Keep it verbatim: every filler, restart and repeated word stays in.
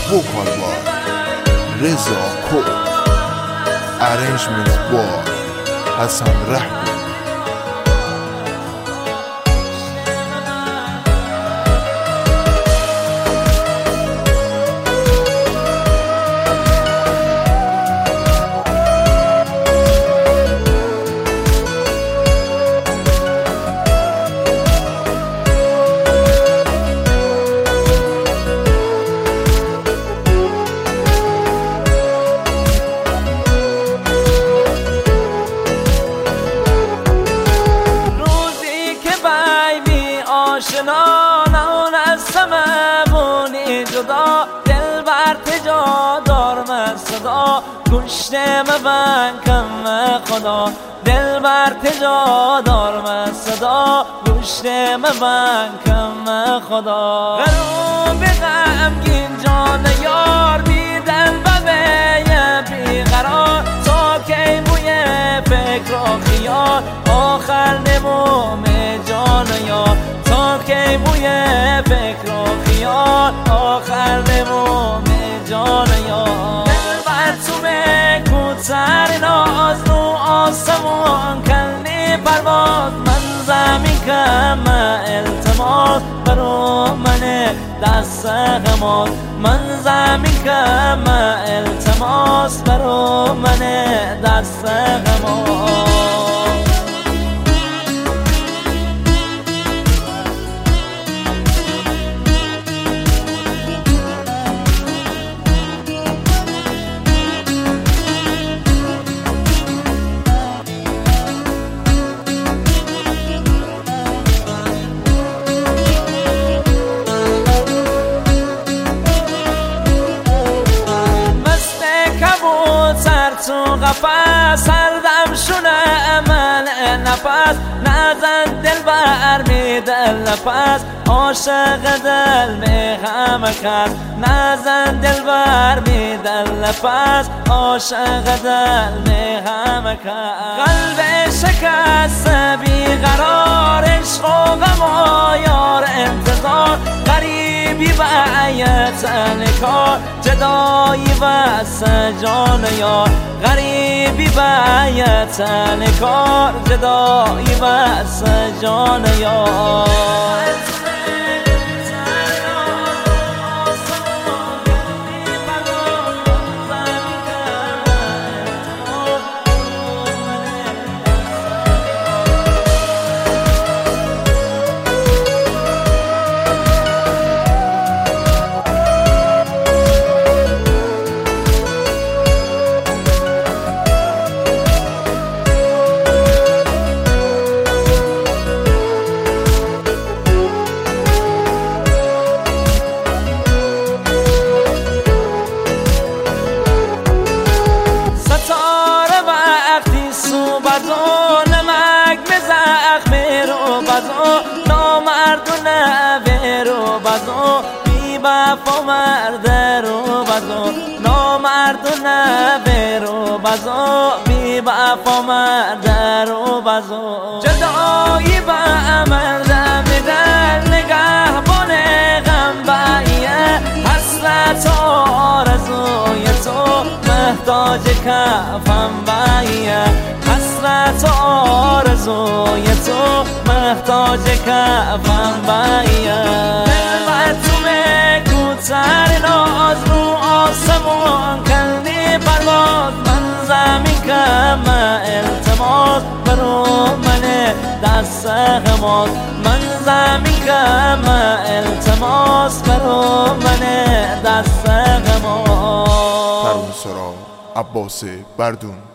vocal by Reza Cole, arrangements by Hassan Rahmi. آشنا نون از سممونی جدا، دل بر تجا دارم صدا، گوشت مبن کم خدا، دل بر تجا دارم صدا، گوشت مبن کم خدا. غروب غمگین جان یار بیدن ببه بیقرار، تا کی بوی فکر و خیال آخر نموم جان یار، تا کی بوی فکر و خیال آخر نموم جان یار. دل بر تو کوتر ناز رو آسمون کنی پرواز، من زمین کم التماس برو من دست غماز، من زمین کم التماس برو من دست غماز. تو قفص سردم شونه من نفس، نزن دل بر می دل نفس، عاشق دل می غم کس، نزن دل بر می دل نفس، عاشق دل می غم کس. قلب شکست بیقرار، عشق و غم و یار انتظار، غریبی و ایتن کار، جدایی و جان یار، غریبی و ایتن کار، جدایی و جان یار. نامردونه برو بازو بی وفا مرد رو بازو، نامردونه برو بازو بی وفا مرد رو بازو. جدایی با مرد میدن نگهبان غم بایه، حسرت آرزوی تو محتاج کفم بایه، حسرت آرزوی تو محتاج کفم بایه. دل بر تو کوتر ناز رو آسمون کنی پرواز، من زمین کم التماس برو من دست غماز، من زمین کم التماس برو من دست غماز. ترانه سرا عباس بردون.